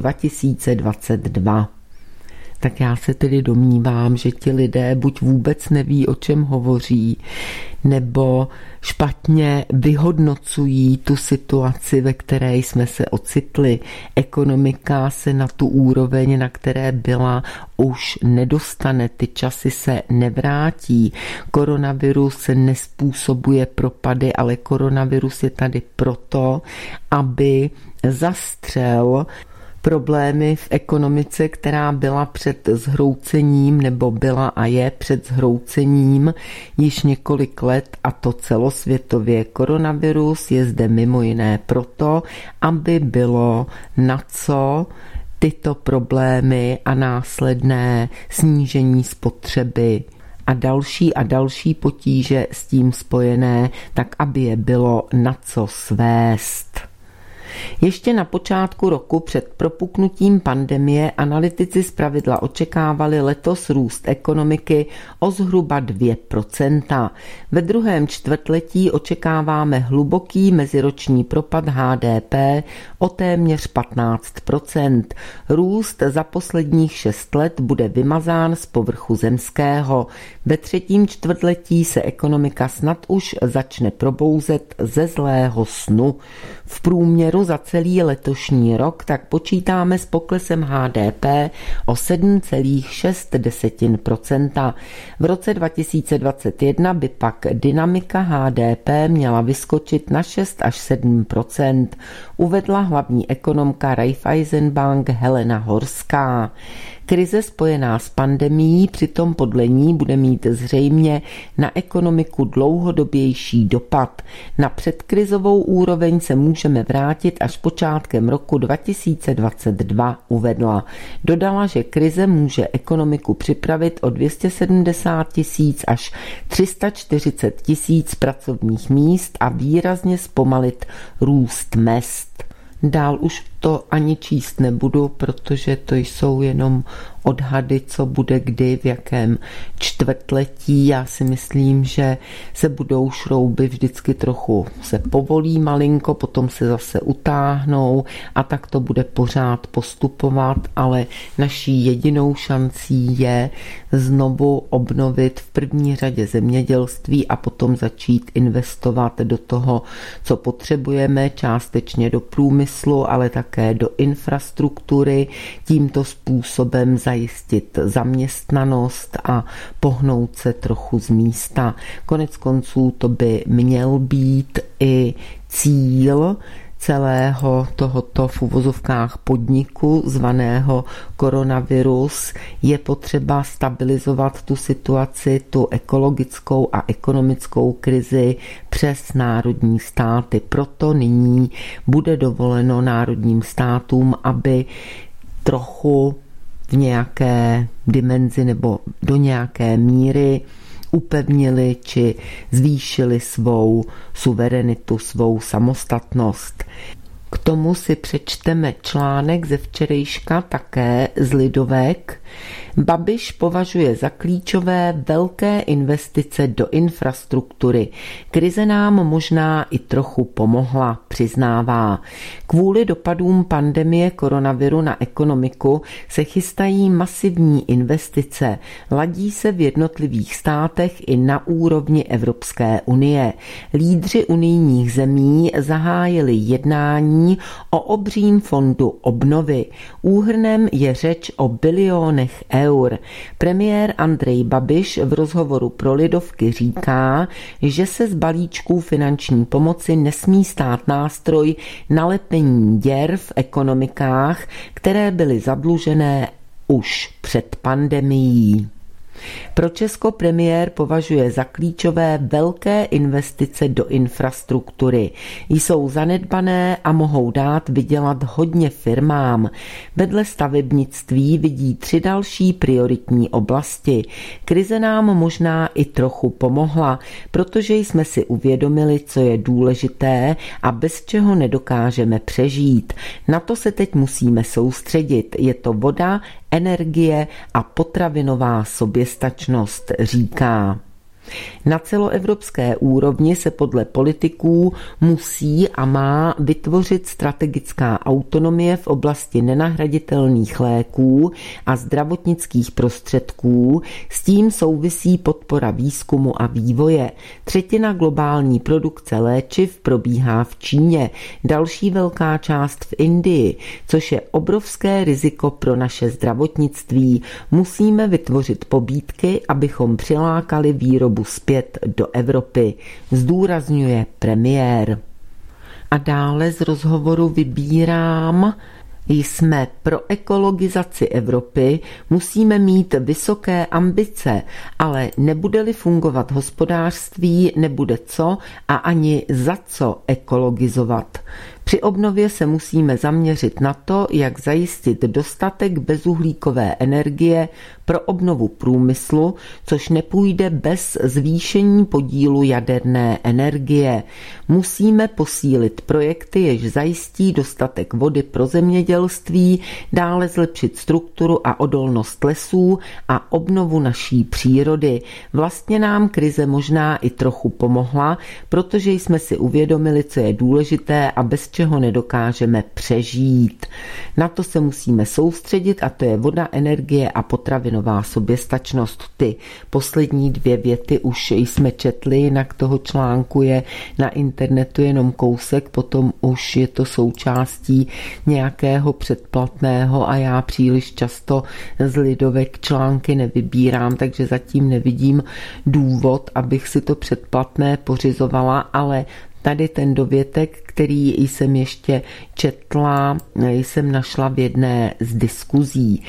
2022. Tak já se tedy domnívám, že ti lidé buď vůbec neví, o čem hovoří, nebo špatně vyhodnocují tu situaci, ve které jsme se ocitli. Ekonomika se na tu úroveň, na které byla, už nedostane, ty časy se nevrátí. Koronavirus nespůsobuje propady, ale koronavirus je tady proto, aby zastřel problémy v ekonomice, která byla před zhroucením nebo byla a je před zhroucením již několik let, a to celosvětově. Koronavirus je zde mimo jiné proto, aby bylo na co tyto problémy a následné snížení spotřeby a další potíže s tím spojené, tak aby je bylo na co svést. Ještě na počátku roku před propuknutím pandemie analytici zpravidla očekávali letos růst ekonomiky o zhruba 2%. Ve druhém čtvrtletí očekáváme hluboký meziroční propad HDP o téměř 15%. Růst za posledních 6 let bude vymazán z povrchu zemského. Ve třetím čtvrtletí se ekonomika snad už začne probouzet ze zlého snu. V průměru průměru za celý letošní rok, tak počítáme s poklesem HDP o 7,6%. V roce 2021 by pak dynamika HDP měla vyskočit na 6 až 7%, uvedla hlavní ekonomka Raiffeisenbank Helena Horská. Krize spojená s pandemií přitom podle ní bude mít zřejmě na ekonomiku dlouhodobější dopad. Na předkrizovou úroveň se můžeme vrátit až počátkem roku 2022, uvedla. Dodala, že krize může ekonomiku připravit o 270 000 až 340 000 pracovních míst a výrazně zpomalit růst mezd. Dál už to ani číst nebudu, protože to jsou jenom odhady, co bude kdy, v jakém čtvrtletí. Já si myslím, že se budou šrouby vždycky trochu se povolí malinko, potom se zase utáhnou a tak to bude pořád postupovat, ale naší jedinou šancí je znovu obnovit v první řadě zemědělství a potom začít investovat do toho, co potřebujeme, částečně do průmyslu, ale také do infrastruktury, tímto způsobem zajistit zaměstnanost a pohnout se trochu z místa. Konec konců to by měl být i cíl celého tohoto v uvozovkách podniku zvaného koronavirus. Je potřeba stabilizovat tu situaci, tu ekologickou a ekonomickou krizi přes národní státy. Proto nyní bude dovoleno národním státům, aby trochu v nějaké dimenzi nebo do nějaké míry upevnili či zvýšili svou suverenitu, svou samostatnost. K tomu si přečteme článek ze včerejška také z Lidovek. Babiš považuje za klíčové velké investice do infrastruktury. Krize nám možná i trochu pomohla, přiznává. Kvůli dopadům pandemie koronaviru na ekonomiku se chystají masivní investice. Ladí se v jednotlivých státech i na úrovni Evropské unie. Lídři unijních zemí zahájili jednání o obřím fondu obnovy. Úhrnem je řeč o bilionech eur. Premiér Andrej Babiš v rozhovoru pro Lidovky říká, že se z balíčků finanční pomoci nesmí stát nástroj na lepení děr v ekonomikách, které byly zadlužené už před pandemií. Pro Česko premiér považuje za klíčové velké investice do infrastruktury. Jsou zanedbané a mohou dát vydělat hodně firmám. Vedle stavebnictví vidí 3 další prioritní oblasti. Krize nám možná i trochu pomohla, protože jsme si uvědomili, co je důležité a bez čeho nedokážeme přežít. Na to se teď musíme soustředit. Je to voda, energie a potravinová soběstačnost, říká. Na celoevropské úrovni se podle politiků musí a má vytvořit strategická autonomie v oblasti nenahraditelných léků a zdravotnických prostředků. S tím souvisí podpora výzkumu a vývoje. 1/3 globální produkce léčiv probíhá v Číně, další velká část v Indii, což je obrovské riziko pro naše zdravotnictví. Musíme vytvořit pobídky, abychom přilákali výrobu zpět do Evropy, zdůrazňuje premiér. A dále z rozhovoru vybírám: jsme pro ekologizaci Evropy, musíme mít vysoké ambice, ale nebude-li fungovat hospodářství, nebude co a ani za co ekologizovat. Při obnově se musíme zaměřit na to, jak zajistit dostatek bezuhlíkové energie pro obnovu průmyslu, což nepůjde bez zvýšení podílu jaderné energie. Musíme posílit projekty, jež zajistí dostatek vody pro zemědělství, dále zlepšit strukturu a odolnost lesů a obnovu naší přírody. Vlastně nám krize možná i trochu pomohla, protože jsme si uvědomili, co je důležité a bez čeho nedokážeme přežít. Na to se musíme soustředit a to je voda, energie a potravinová soběstačnost. Ty poslední 2 věty už jsme četli, jinak toho článku je na internetu jenom kousek, potom už je to součástí nějakého předplatného a já příliš často z Lidovek články nevybírám, takže zatím nevidím důvod, abych si to předplatné pořizovala, ale tady ten dovětek, který jsem ještě četla, jsem našla v jedné z diskuzí.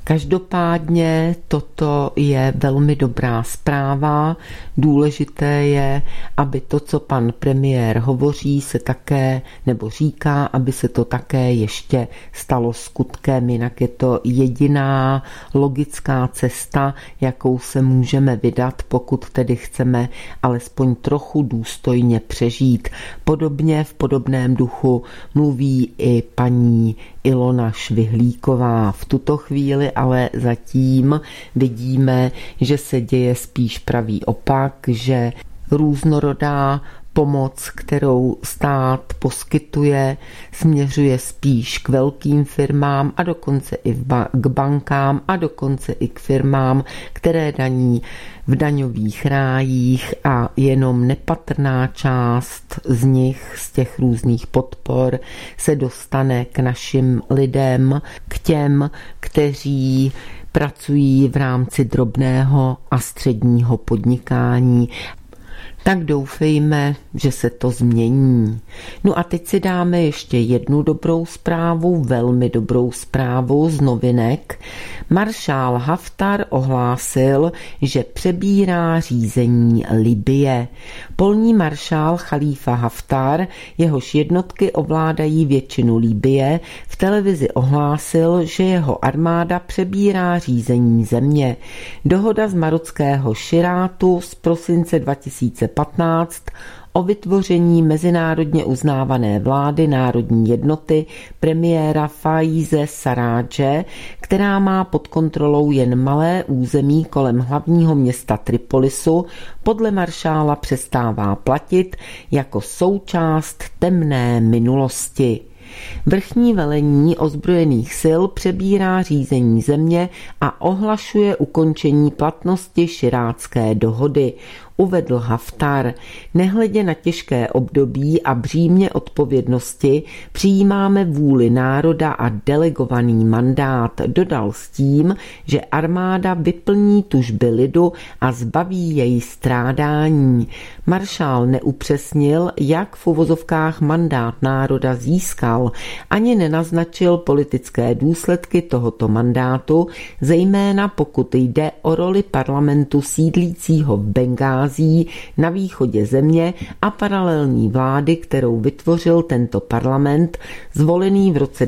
Každopádně toto je velmi dobrá zpráva. Důležité je, aby to, co pan premiér hovoří, se také, nebo říká, aby se to také ještě stalo skutkem. Jinak je to jediná logická cesta, jakou se můžeme vydat, pokud tedy chceme alespoň trochu důstojně přežít. Podobně v podobném duchu mluví i paní Ilona Švihlíková. V tuto chvíli ale zatím vidíme, že se děje spíš pravý opak, že různorodá pomoc, kterou stát poskytuje, směřuje spíš k velkým firmám a dokonce i k bankám a dokonce i k firmám, které daní v daňových rájích a jenom nepatrná část z nich, z těch různých podpor, se dostane k našim lidem, k těm, kteří pracují v rámci drobného a středního podnikání. Tak doufejme, že se to změní. No a teď si dáme ještě jednu dobrou zprávu, velmi dobrou zprávu z novinek. Maršál Haftar ohlásil, že přebírá řízení Libye. Polní maršál Chalífa Haftar, jehož jednotky ovládají většinu Libye, v televizi ohlásil, že jeho armáda přebírá řízení země. Dohoda z marockého Širátu z prosince 2015 o vytvoření mezinárodně uznávané vlády národní jednoty premiéra Faize Sarradže, která má pod kontrolou jen malé území kolem hlavního města Tripolisu, podle maršála přestává platit jako součást temné minulosti. Vrchní velení ozbrojených sil přebírá řízení země a ohlašuje ukončení platnosti Širátské dohody, uvedl Haftar. Nehledě na těžké období a břímě odpovědnosti přijímáme vůli národa a delegovaný mandát, dodal s tím, že armáda vyplní tužby lidu a zbaví jej strádání. Maršál neupřesnil, jak v uvozovkách mandát národa získal, ani nenaznačil politické důsledky tohoto mandátu, zejména pokud jde o roli parlamentu sídlícího v Bengází na východě země a paralelní vlády, kterou vytvořil tento parlament, zvolený v roce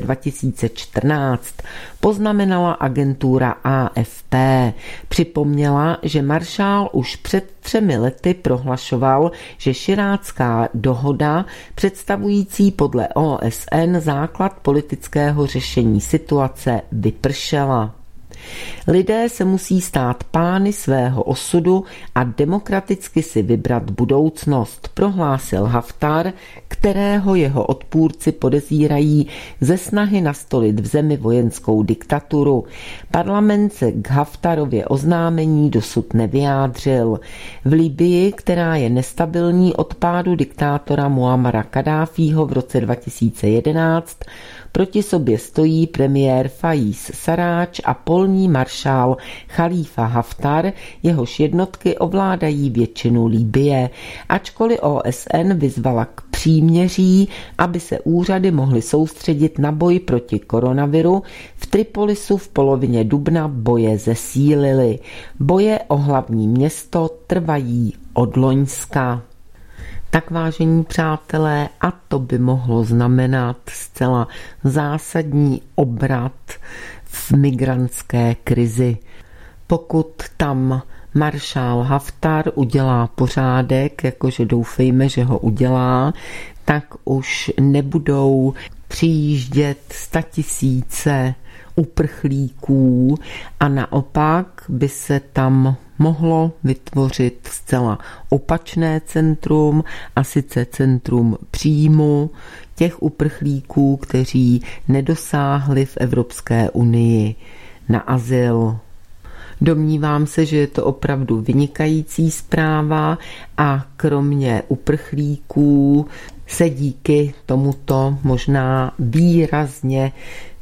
2014, poznamenala agentura AFP. Připomněla, že maršál už před 3 lety prohlašoval, že Širátská dohoda, představující podle OSN základ politického řešení situace, vypršela. Lidé se musí stát pány svého osudu a demokraticky si vybrat budoucnost, prohlásil Haftar, kterého jeho odpůrci podezírají ze snahy nastolit v zemi vojenskou diktaturu. Parlament se k Haftarově oznámení dosud nevyjádřil. V Libyi, která je nestabilní od pádu diktátora Muammara Kaddáfího v roce 2011, proti sobě stojí premiér Faiz Sarradž a polní maršál Chalífa Haftar, jehož jednotky ovládají většinu Libye. Ačkoliv OSN vyzvala k příměří, aby se úřady mohly soustředit na boj proti koronaviru, v Tripolisu v polovině dubna boje zesílily. Boje o hlavní město trvají od loňska. Tak vážení přátelé, a to by mohlo znamenat zcela zásadní obrat v migrantské krizi. Pokud tam maršál Haftar udělá pořádek, jakože doufejme, že ho udělá, tak už nebudou přijíždět 100 000 uprchlíků a naopak by se tam mohlo vytvořit zcela opačné centrum, a sice centrum příjmu těch uprchlíků, kteří nedosáhli v Evropské unii na azyl. Domnívám se, že je to opravdu vynikající zpráva a kromě uprchlíků se díky tomuto možná výrazně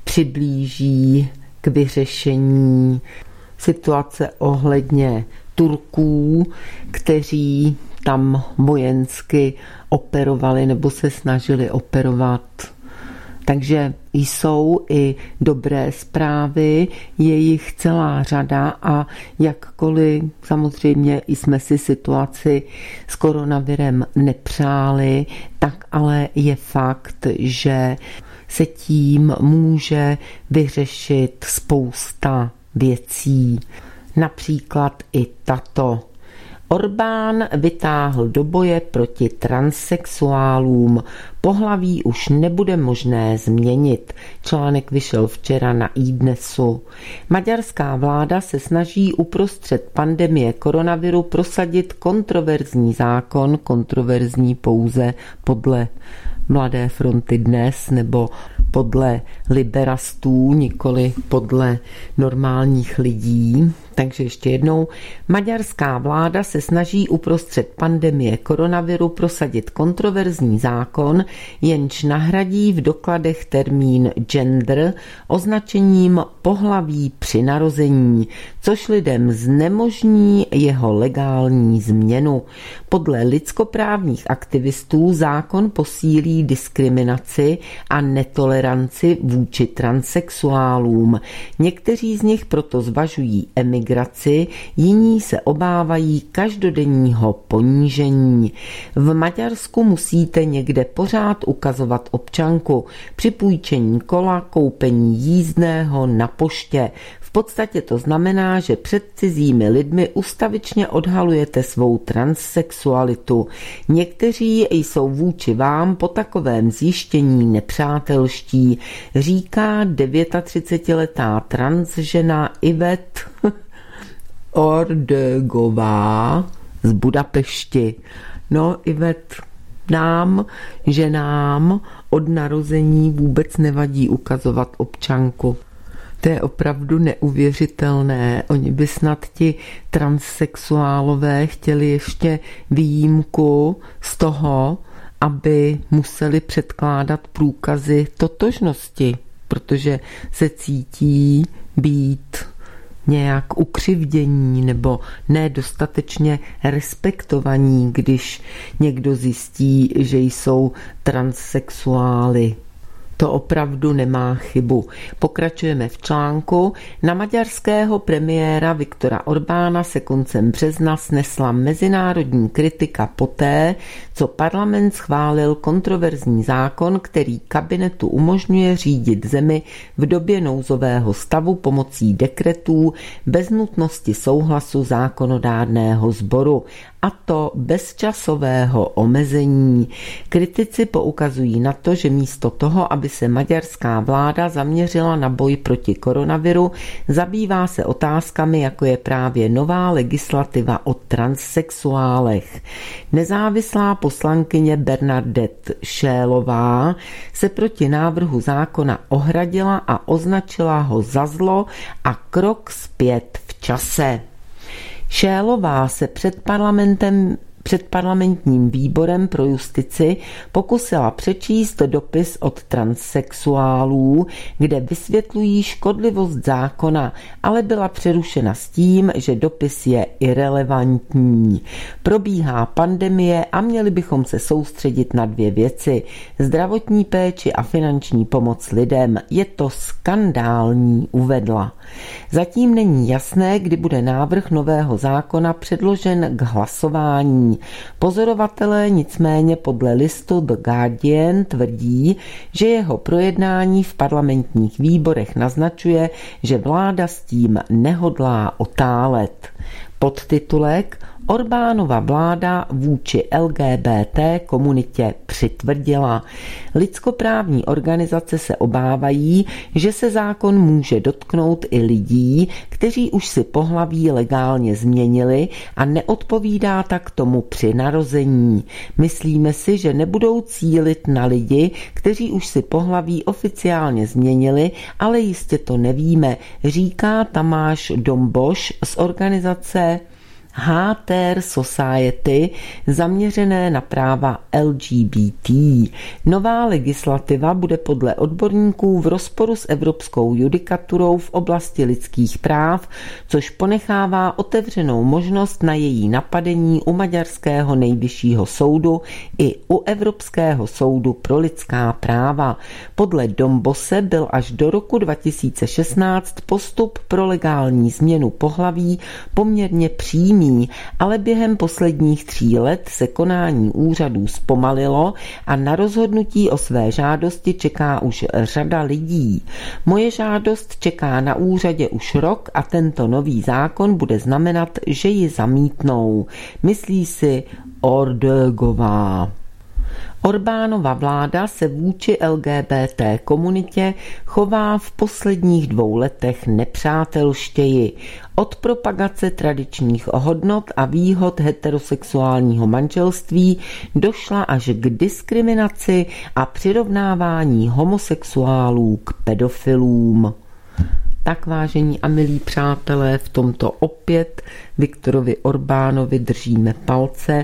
přiblíží k vyřešení situace ohledně Turků, kteří tam vojensky operovali nebo se snažili operovat. Takže jsou i dobré zprávy, je jich celá řada a jakkoliv samozřejmě jsme si situaci s koronavirem nepřáli, tak ale je fakt, že se tím může vyřešit spousta věcí. Například i tato. Orbán vytáhl do boje proti transsexuálům. Pohlaví už nebude možné změnit. Článek vyšel včera na iDnesu. Maďarská vláda se snaží uprostřed pandemie koronaviru prosadit kontroverzní zákon, kontroverzní pouze podle Mladé fronty Dnes nebo podle liberastů, nikoli podle normálních lidí. Takže ještě jednou, maďarská vláda se snaží uprostřed pandemie koronaviru prosadit kontroverzní zákon, jenž nahradí v dokladech termín gender označením pohlaví při narození, což lidem znemožní jeho legální změnu. Podle lidskoprávních aktivistů zákon posílí diskriminaci a netoleranci vůči transsexuálům. Někteří z nich proto zvažují emigraci, jiní se obávají každodenního ponížení. V Maďarsku musíte někde pořád ukazovat občanku při půjčení kola, koupení jízdného na poště. V podstatě to znamená, že před cizími lidmi ustavičně odhalujete svou transsexualitu. Někteří jsou vůči vám po takovém zjištění nepřátelští, říká 39letá transžena Yvette Ordegová z Budapešti. No, Yvette, nám, ženám od narození vůbec nevadí ukazovat občanku. To je opravdu neuvěřitelné. Oni by snad ti transsexuálové chtěli ještě výjimku z toho, aby museli předkládat průkazy totožnosti, protože se cítí být nějak ukřivdění nebo nedostatečně respektovaní, když někdo zjistí, že jsou transsexuály. To opravdu nemá chybu. Pokračujeme v článku. Na maďarského premiéra Viktora Orbána se koncem března snesla mezinárodní kritika poté, co parlament schválil kontroverzní zákon, který kabinetu umožňuje řídit zemi v době nouzového stavu pomocí dekretů bez nutnosti souhlasu zákonodárného sboru, a to bez časového omezení. Kritici poukazují na to, že místo toho, aby se maďarská vláda zaměřila na boj proti koronaviru, zabývá se otázkami, jako je právě nová legislativa o transsexuálech. Nezávislá poslankyně Bernadette Schälová se proti návrhu zákona ohradila a označila ho za zlo a krok zpět v čase. Schälová se před parlamentním výborem pro justici pokusila přečíst dopis od transsexuálů, kde vysvětlují škodlivost zákona, ale byla přerušena s tím, že dopis je irelevantní. Probíhá pandemie a měli bychom se soustředit na dvě věci: zdravotní péči a finanční pomoc lidem. Je to skandální, uvedla. Zatím není jasné, kdy bude návrh nového zákona předložen k hlasování. Pozorovatelé nicméně podle listu The Guardian tvrdí, že jeho projednání v parlamentních výborech naznačuje, že vláda s tím nehodlá otálet. Podtitulek: Orbánova vláda vůči LGBT komunitě přitvrdila. Lidskoprávní organizace se obávají, že se zákon může dotknout i lidí, kteří už si pohlaví legálně změnili a neodpovídá tak tomu při narození. Myslíme si, že nebudou cílit na lidi, kteří už si pohlaví oficiálně změnili, ale jistě to nevíme, říká Tamáš Domboš z organizace HTR Society zaměřené na práva LGBT. Nová legislativa bude podle odborníků v rozporu s evropskou judikaturou v oblasti lidských práv, což ponechává otevřenou možnost na její napadení u maďarského nejvyššího soudu i u Evropského soudu pro lidská práva. Podle Dombose byl až do roku 2016 postup pro legální změnu pohlaví poměrně přímý, ale během posledních 3 let se konání úřadů zpomalilo a na rozhodnutí o své žádosti čeká už řada lidí. Moje žádost čeká na úřadě už rok a tento nový zákon bude znamenat, že ji zamítnou, myslí si Ordögová. Orbánova vláda se vůči LGBT komunitě chová v posledních 2 letech nepřátelštěji. Od propagace tradičních hodnot a výhod heterosexuálního manželství došla až k diskriminaci a přirovnávání homosexuálů k pedofilům. Tak, vážení a milí přátelé, v tomto opět Viktorovi Orbánovi držíme palce.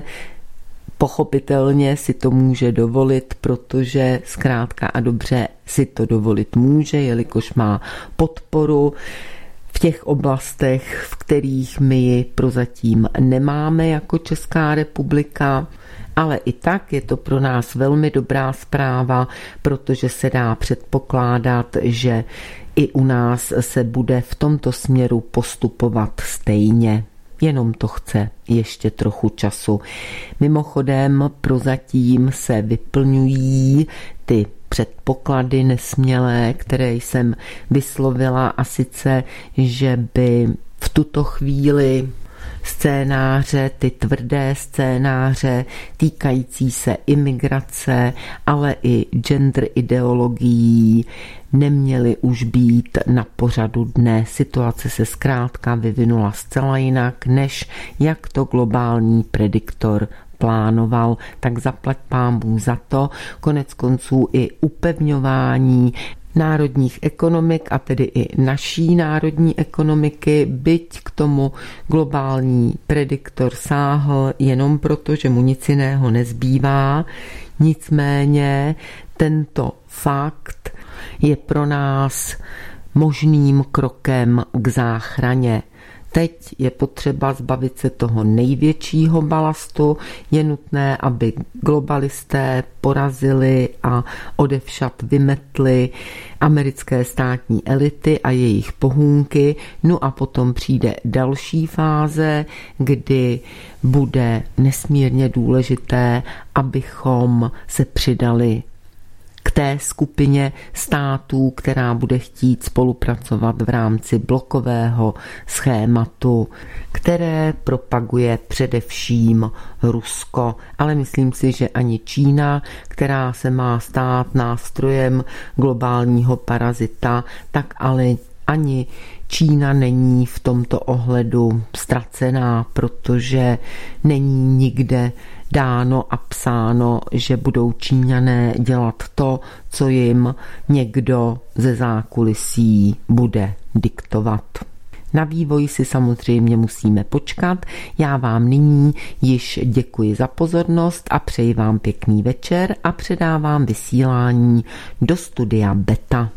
Pochopitelně si to může dovolit, protože zkrátka a dobře si to dovolit může, jelikož má podporu v těch oblastech, v kterých my ji prozatím nemáme jako Česká republika. Ale i tak je to pro nás velmi dobrá zpráva, protože se dá předpokládat, že i u nás se bude v tomto směru postupovat stejně. Jenom to chce ještě trochu času. Mimochodem prozatím se vyplňují ty předpoklady nesmělé, které jsem vyslovila, a sice, že by v tuto chvíli scénáře, ty tvrdé scénáře týkající se imigrace, ale i gender ideologií neměly už být na pořadu dne. Situace se zkrátka vyvinula zcela jinak, než jak to globální prediktor plánoval, tak zaplať pánbůh za to. Konec konců i upevňování národních ekonomik, a tedy i naší národní ekonomiky, byť k tomu globální prediktor sáhl jenom proto, že mu nic jiného nezbývá. Nicméně tento fakt je pro nás možným krokem k záchraně. Teď je potřeba zbavit se toho největšího balastu. Je nutné, aby globalisté porazili a odevšad vymetli americké státní elity a jejich pohůnky. No a potom přijde další fáze, kdy bude nesmírně důležité, abychom se přidali k té skupině států, která bude chtít spolupracovat v rámci blokového schématu, které propaguje především Rusko. Ale myslím si, že ani Čína, která se má stát nástrojem globálního parazita, tak ale ani Čína není v tomto ohledu ztracená, protože není nikde dáno a psáno, že budou Číňané dělat to, co jim někdo ze zákulisí bude diktovat. Na vývoj si samozřejmě musíme počkat. Já vám nyní již děkuji za pozornost a přeji vám pěkný večer a předávám vysílání do studia Beta.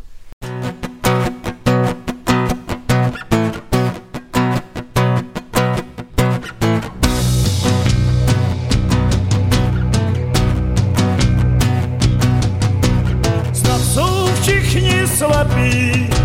Slepí